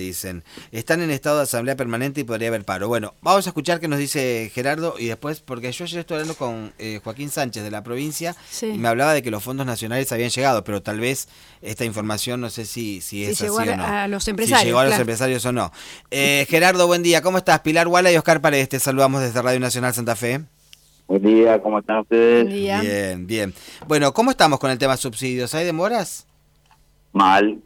dicen. Están en estado de asamblea permanente y podría haber paro. Bueno, vamos a escuchar qué nos dice Gerardo y después, porque yo ayer estuve hablando con Joaquín Sánchez de la provincia y me hablaba de que los fondos nacionales habían llegado, pero tal vez esta información no sé si es así o no. A los empresarios. Si llegó a los empresarios o no. Gerardo, buen día. ¿Cómo estás? Pilar Guala y Oscar Paredes, te saludamos desde Radio Nacional Santa Fe. Buen día, ¿cómo están ustedes? Buen día. Bien, bien. Bueno, ¿cómo estamos con el tema subsidios? ¿Hay demoras? Mal.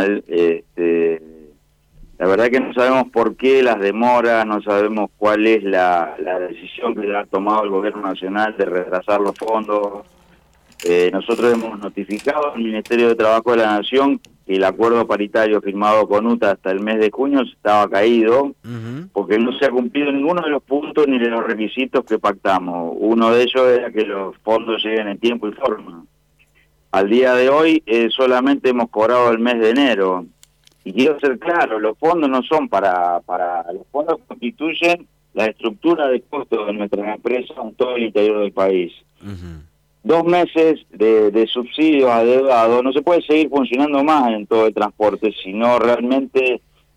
La verdad que no sabemos por qué las demoras, no sabemos cuál es la decisión que ha tomado el gobierno nacional de retrasar los fondos. Nosotros hemos notificado al Ministerio de Trabajo de la Nación que el acuerdo paritario firmado con UTA hasta el mes de junio estaba caído, porque no se ha cumplido ninguno de los puntos ni de los requisitos que pactamos. Uno de ellos era que los fondos lleguen en tiempo y forma. Al día de hoy solamente hemos cobrado el mes de enero. Y quiero ser claro, los fondos no son para los fondos constituyen la estructura de costos de nuestras empresas en todo el interior del país. 2 meses de subsidios adeudados, no se puede seguir funcionando más en todo el transporte, sino realmente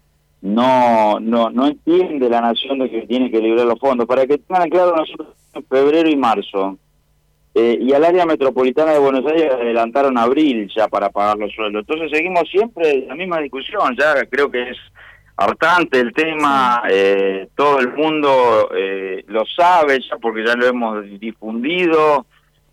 no entiende la nación de que tiene que liberar los fondos. Para que tengan claro, nosotros en febrero y marzo, y al área metropolitana de Buenos Aires adelantaron abril ya para pagar los sueldos. Entonces seguimos siempre en la misma discusión, ya creo que es hartante el tema, todo el mundo lo sabe ya porque ya lo hemos difundido.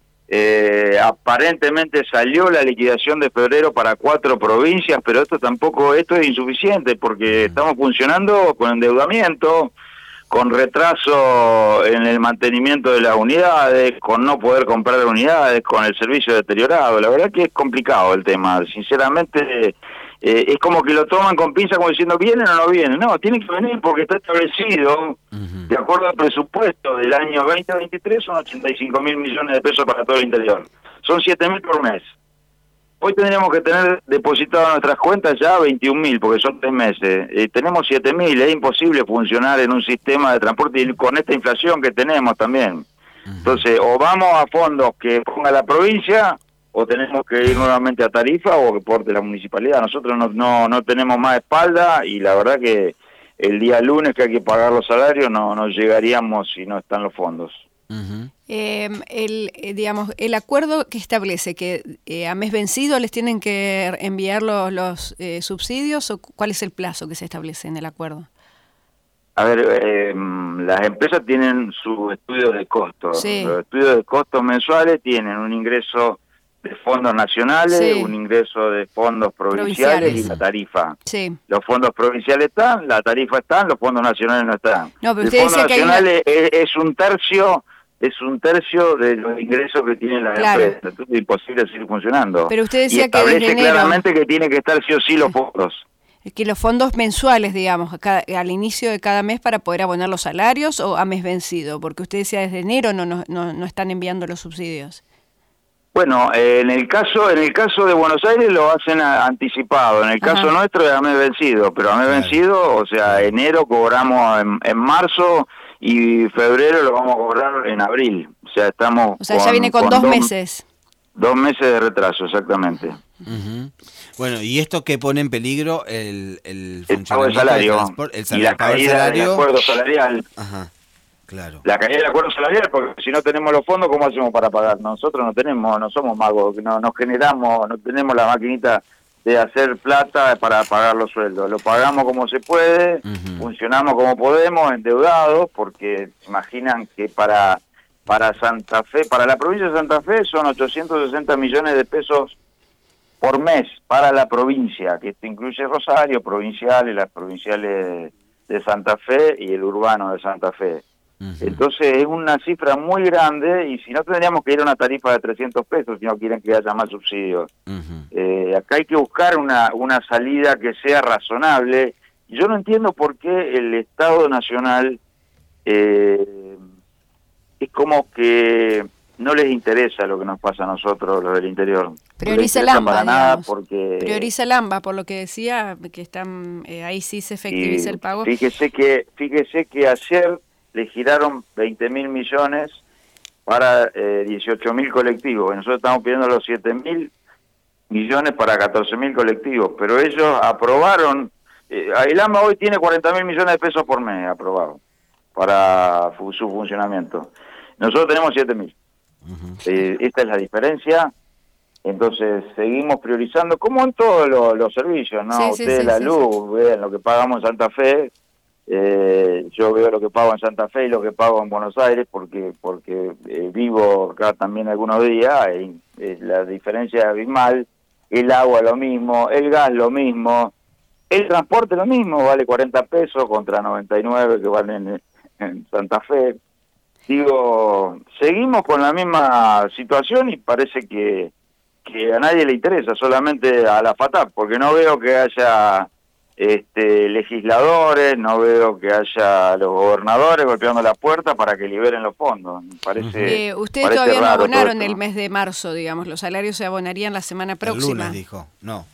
Aparentemente salió la liquidación de febrero para 4 provincias, pero esto es insuficiente porque estamos funcionando con endeudamiento, con retraso en el mantenimiento de las unidades, con no poder comprar unidades, con el servicio deteriorado. La verdad que es complicado el tema, sinceramente. Es como que lo toman con pinza como diciendo, ¿vienen o no vienen? No, tienen que venir porque está establecido, de acuerdo al presupuesto del año 2023, son 85.000 millones de pesos para todo el interior. Son 7.000 por mes. Hoy tendríamos que tener depositado en nuestras cuentas ya 21.000, porque son 3 meses. Tenemos 7.000, es imposible funcionar en un sistema de transporte y con esta inflación que tenemos también. Entonces, o vamos a fondos que ponga la provincia, o tenemos que ir nuevamente a tarifa o que porte la municipalidad. Nosotros no tenemos más espalda y la verdad que el día lunes que hay que pagar los salarios no llegaríamos si no están los fondos. El acuerdo que establece que a mes vencido les tienen que enviar los subsidios, o ¿cuál es el plazo que se establece en el acuerdo? A ver, las empresas tienen sus estudios de costos. Sí. Los estudios de costos mensuales tienen un ingreso de fondos nacionales, un ingreso de fondos provinciales y la tarifa. Sí. Los fondos provinciales están, la tarifa están, los fondos nacionales no están. No, pero el fondo nacional es un tercio de los ingresos que tienen las empresas. Entonces es imposible seguir funcionando. Pero usted decía y establece que desde enero, claramente que tiene que estar sí o sí los fondos. Que los fondos mensuales, digamos, al inicio de cada mes para poder abonar los salarios, o a mes vencido, porque usted decía desde enero no están enviando los subsidios. Bueno, en el caso de Buenos Aires lo hacen anticipado, en el caso nuestro es a mes vencido, pero a mes vencido, o sea, enero cobramos en marzo y febrero lo vamos a cobrar en abril, o sea, estamos... O sea, ya viene con 2 meses. 2 meses de retraso, exactamente. Bueno, ¿y esto qué pone en peligro el pago del salario y la caída del acuerdo salarial? Claro. La caída del acuerdo salarial, porque si no tenemos los fondos, ¿cómo hacemos para pagar? Nosotros no somos magos, no tenemos la maquinita de hacer plata para pagar los sueldos. Lo pagamos como se puede, funcionamos como podemos, endeudados, porque imaginan que para Santa Fe, para la provincia de Santa Fe son 860 millones de pesos por mes para la provincia, que esto incluye Rosario, provinciales, las provinciales de Santa Fe y el urbano de Santa Fe. Entonces es una cifra muy grande y si no tendríamos que ir a una tarifa de 300 pesos si no quieren que haya más subsidios. Acá hay que buscar una salida que sea razonable. Yo no entiendo por qué el Estado Nacional es como que no les interesa lo que nos pasa a nosotros, los del interior. Prioriza el AMBA, para nada porque... Prioriza el AMBA, por lo que decía, que están ahí sí se efectiviza el pago. Fíjese que ayer le giraron 20.000 millones para 18.000 colectivos. Y nosotros estamos pidiendo los 7.000 millones para 14.000 colectivos. Pero ellos aprobaron el AMBA hoy tiene 40.000 millones de pesos por mes aprobados para su funcionamiento. Nosotros tenemos 7.000. Esta es la diferencia. Entonces seguimos priorizando, como en todos los servicios, ¿no? Ustedes la luz, vean lo que pagamos en Santa Fe, yo veo lo que pago en Santa Fe y lo que pago en Buenos Aires porque vivo acá también algunos días, la diferencia es abismal. El agua lo mismo, el gas lo mismo, el transporte lo mismo, vale 40 pesos contra 99 que valen en Santa Fe. Digo, seguimos con la misma situación y parece que a nadie le interesa, solamente a la FATAP, porque no veo que haya legisladores, no veo que haya los gobernadores golpeando la puerta para que liberen los fondos. Parece, ustedes todavía no abonaron el mes de marzo, digamos, los salarios se abonarían la semana próxima. El lunes dijo, no.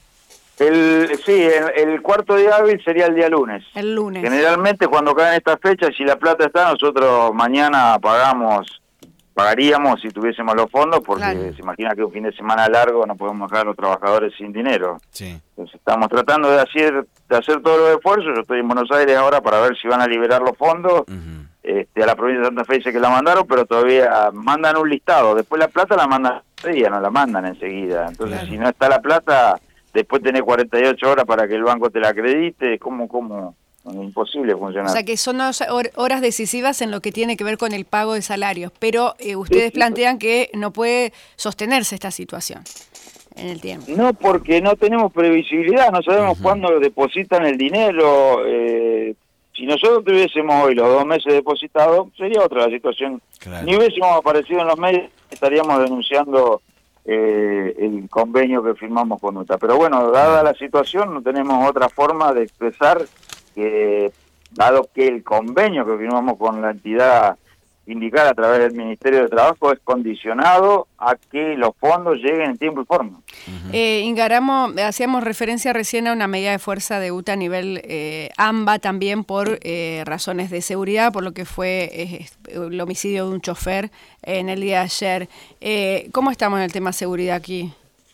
El cuarto día hábil sería el día lunes. El lunes. Generalmente cuando caen estas fechas, si la plata está, nosotros mañana pagaríamos si tuviésemos los fondos, porque se imagina que un fin de semana largo no podemos dejar a los trabajadores sin dinero. Sí. Entonces estamos tratando de hacer todos los esfuerzos. Yo estoy en Buenos Aires ahora para ver si van a liberar los fondos. A la provincia de Santa Fe dice que la mandaron, pero todavía mandan un listado. Después la plata la mandan no la mandan enseguida. Entonces si no está la plata, después tenés 48 horas para que el banco te la acredite. ¿Cómo? Imposible funcionar. O sea que son horas decisivas en lo que tiene que ver con el pago de salarios, pero ustedes plantean que no puede sostenerse esta situación en el tiempo. No, porque no tenemos previsibilidad, no sabemos cuándo depositan el dinero. Si nosotros tuviésemos hoy los 2 meses depositados, sería otra la situación. Claro. Ni hubiésemos aparecido en los medios, estaríamos denunciando el convenio que firmamos con UTA. Pero bueno, dada la situación, no tenemos otra forma de expresar dado que el convenio que firmamos con la entidad sindical a través del Ministerio de Trabajo es condicionado a que los fondos lleguen en tiempo y forma. Ingaramo, hacíamos referencia recién a una medida de fuerza de UTA a nivel AMBA también por razones de seguridad, por lo que fue el homicidio de un chofer en el día de ayer. ¿Cómo estamos en el tema seguridad aquí?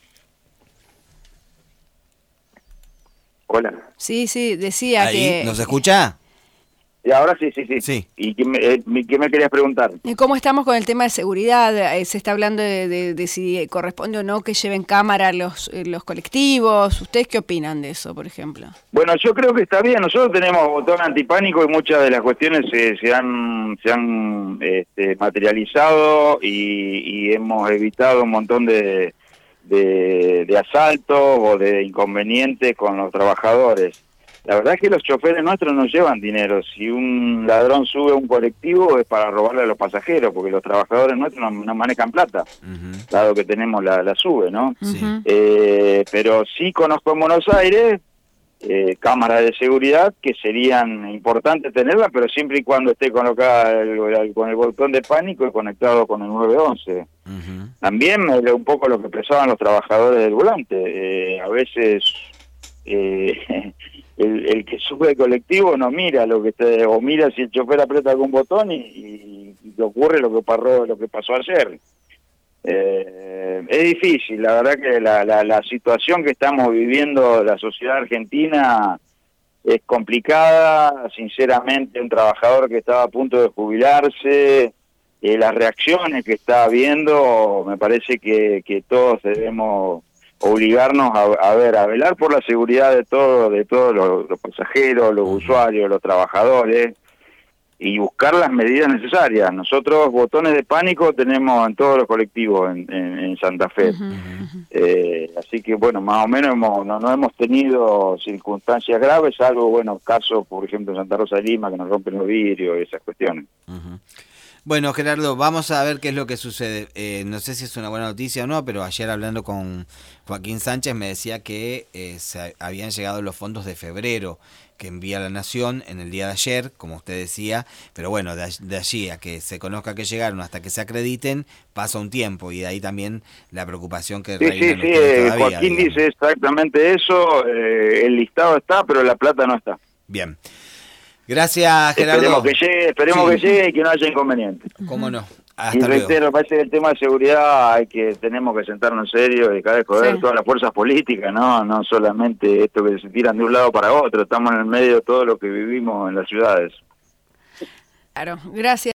Hola. Sí, decía que... ¿Nos escucha? Y ahora sí. ¿Y qué me querías preguntar? ¿Cómo estamos con el tema de seguridad? Se está hablando de si corresponde o no que lleven cámara los colectivos. ¿Ustedes qué opinan de eso, por ejemplo? Bueno, yo creo que está bien. Nosotros tenemos botón antipánico y muchas de las cuestiones se han materializado y hemos evitado un montón de asaltos o de inconvenientes con los trabajadores. La verdad es que los choferes nuestros no llevan dinero. Si un ladrón sube a un colectivo es para robarle a los pasajeros, porque los trabajadores nuestros no manejan plata, dado que tenemos la SUBE, ¿no? Sí. Pero sí conozco en Buenos Aires cámaras de seguridad que serían importantes tenerlas, pero siempre y cuando esté colocada con el botón de pánico y conectado con el 911. También un poco lo que pensaban los trabajadores del volante. A veces el que sube el colectivo no mira o mira si el chofer aprieta algún botón y ocurre lo que pasó ayer. Es difícil, la verdad que la situación que estamos viviendo la sociedad argentina es complicada. Sinceramente, un trabajador que estaba a punto de jubilarse, las reacciones que está habiendo, me parece que todos debemos obligarnos a velar por la seguridad de todos los pasajeros, los usuarios, los trabajadores, y buscar las medidas necesarias. Nosotros botones de pánico tenemos en todos los colectivos en Santa Fe. Así que bueno, más o menos no hemos tenido circunstancias graves, salvo casos, por ejemplo, en Santa Rosa de Lima, que nos rompen los vidrios y esas cuestiones. Bueno, Gerardo, vamos a ver qué es lo que sucede. No sé si es una buena noticia o no, pero ayer hablando con Joaquín Sánchez me decía que se habían llegado los fondos de febrero que envía la Nación en el día de ayer, como usted decía, pero bueno, de allí a que se conozca que llegaron hasta que se acrediten, pasa un tiempo, y de ahí también la preocupación que reina todavía. Joaquín dice exactamente eso, el listado está, pero la plata no está. Bien. Gracias, Gerardo. Esperemos que llegue y que no haya inconvenientes. ¿Cómo no? Hasta y luego. reitero, parece que el tema de seguridad tenemos que sentarnos en serio y cada vez joder todas las fuerzas políticas, no solamente esto que se tiran de un lado para otro, estamos en el medio de todo lo que vivimos en las ciudades. Claro, gracias.